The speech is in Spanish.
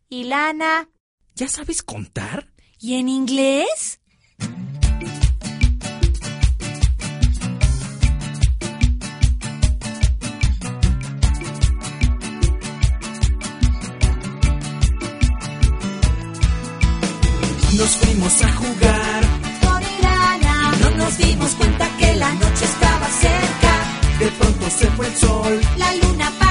¿Y Lana? ¿Ya sabes contar? ¿Y en inglés? Nos fuimos a jugar Con Lana. y no nos dimos cuenta que la noche estaba cerca. De pronto se fue el sol. La luna